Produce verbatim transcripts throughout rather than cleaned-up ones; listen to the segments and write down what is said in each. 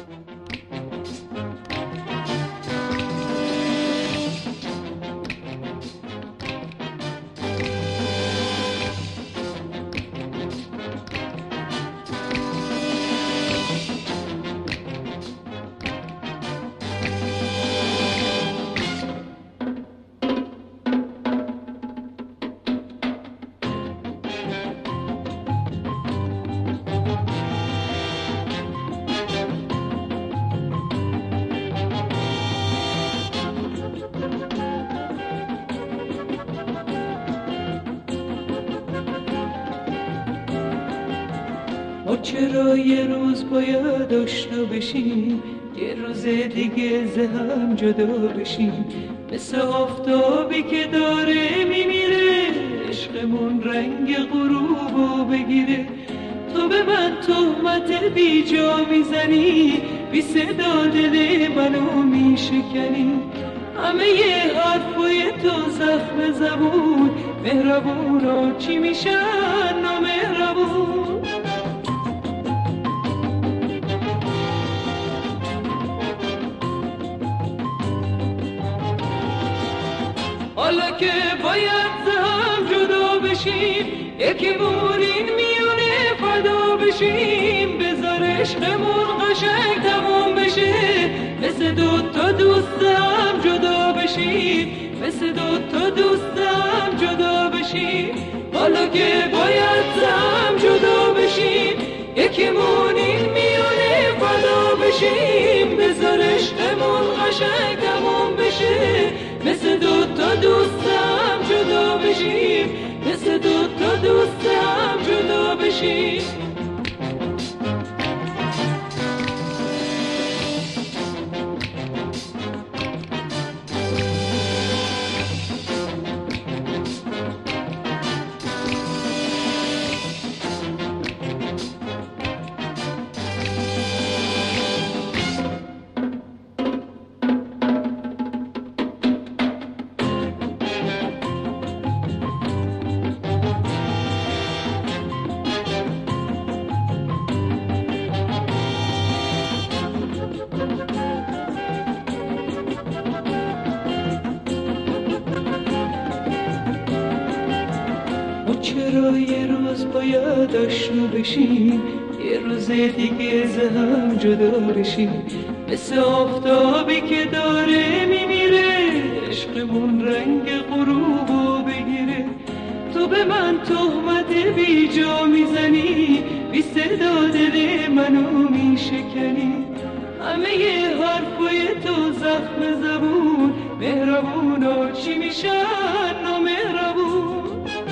ما چرا یه روز باید آشنا بشیم، یه روز دیگه ز هم جدا بشیم؟ مثل آفتابی که داره میمیره، عشقمون رنگ غروبو بگیره. تو به من تهمت بی جا میزنی، بی صدا دل منو میشکنی. همه یه حرفای تو زخم زبون، مهربونا چی میشن نامهربون؟ حالا که باید ز هم جدا بشیم، یکیمون این میونه فدا بشیم. بذار عشقمون قشنگ تموم بشه، مثل دوتا دوست هم جدا بشیم، مثل دوتا دوست هم جدا بشیم. حالا که باید ز هم جدا بشیم، یکیمون این میونه فدا بشیم. بذار عشقمون قشنگ تموم بشه، مثل دوتا دوست هم جدا بشیم، مثل دوتا دوست هم جدا بشیم. چرا یه روز باید آشنا بشیم، یه روز دیگه ز هم جدا بشیم؟ مثل آفتابی که داره میمیره، عشقمون رنگ غروبو بگیره. تو به من تهمت بی جا میزنی، بی صدا دل منو میشکنی. همه یه حرفای تو زخم زبون، مهربونا چی میشن نامهربون؟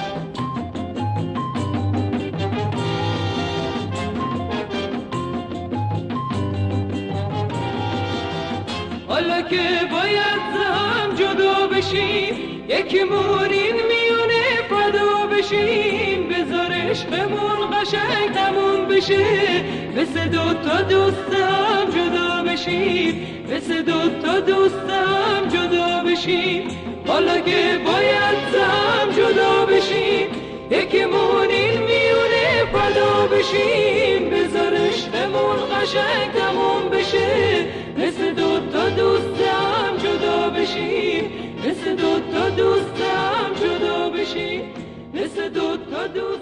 حالا که باید ز هم جدا بشیم، یکیمون این میونه فدا بشیم. بذار عشقمون قشنگ تموم بشه، مثل دوتا دوست هم جدا بشیم، مثل دوتا دوست هم جدا بشیم. حالا که باید ز هم جدا بشیم، یکیمون این میونه فدا بشیم. بذار عشقمون قشنگ تموم بشه، مثل دوتا دوست هم جدا بشیم، مثل دوتا دوست هم جدا بشیم، مثل دوتا دوست